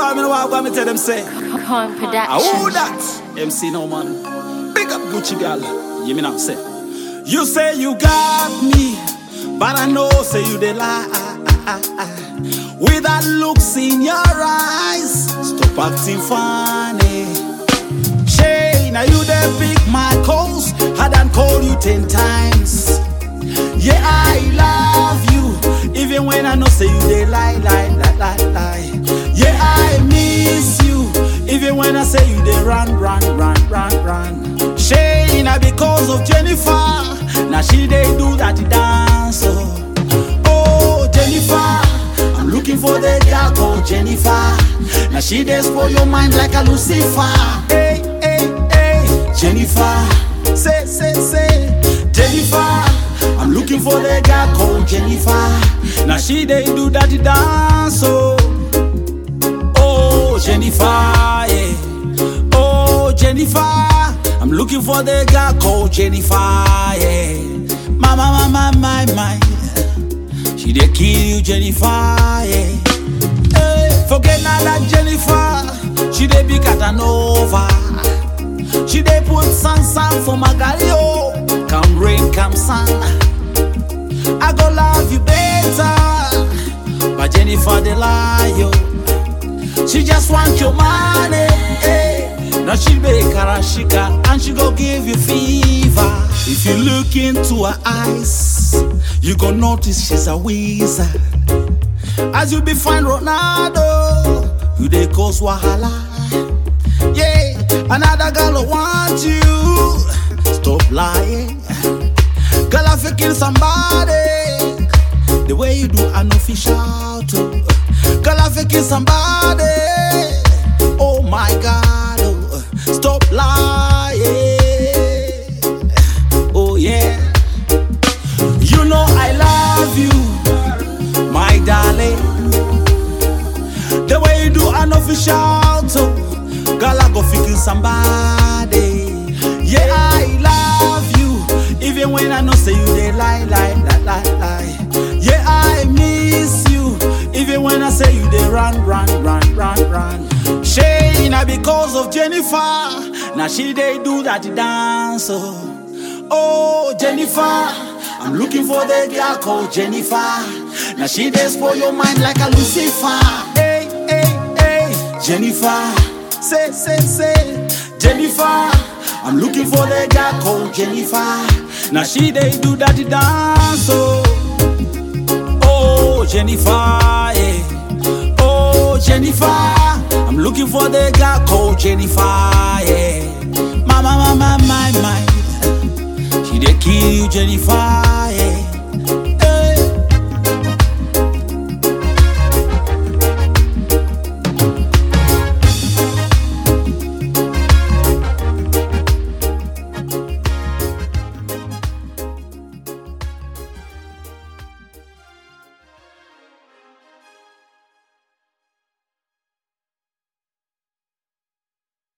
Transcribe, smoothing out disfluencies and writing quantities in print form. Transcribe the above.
Lord, me know what I'm going to tell them say. Coin Production. Who that? MC No Man. Big up Gucci girl. You me now say. You say you got me, but I know say you dey lie. With that looks in your eyes, stop acting funny. Shay, now you dey pick my calls. I done call you 10 times. Yeah, I love you, even when I know say you dey lie. Yeah, I miss you, even when I say you dey run. Shay, now because of Jennifer, now she dey do that dance. Oh, Jennifer, I'm looking for the girl called Jennifer. Now she dey spoil your mind like a Lucifer. Hey, Jennifer, say, Jennifer. I'm looking for the girl called Jennifer. Now she dey do that dance. Oh, Jennifer, yeah. Oh, Jennifer. I'm looking for the girl called Jennifer, yeah. My. She dey kill you, Jennifer, yeah. Hey, forget now that Jennifer. She dey be Catanova. She dey put sun for Magalio. Come rain, come sun, I go love you better. But Jennifer dey lie, yo. She just want your money, eh. Now she be karashika and she go give you fever. If you look into her eyes, you go notice she's a wizard. As you be find Ronaldo, you dey cause wahala. Yeah, another girl want you. Stop lying. Girl, I feel kill somebody. The way you do unofficial too. Girl, I feel kill somebody. Oh my God, oh. Stop lying. Oh yeah. You know I love you, my darling. The way you do unofficial too. Girl, I go feel kill somebody. Yeah, I love you, even when I know say you dey lie. Yeah, I miss you, even when I say you dey run. Shay, now because of Jennifer, now she dey do that dance. Oh, Jennifer, I'm looking for the girl called Jennifer. Now she dey spoil your mind like a Lucifer. Hey, Jennifer, say, Jennifer. I'm looking for the girl called Jennifer. Now she dey do that dance. Oh, Jennifer, yeah. Oh, Jennifer. I'm looking for the girl called Jennifer, yeah. My. She dey kill you, Jennifer.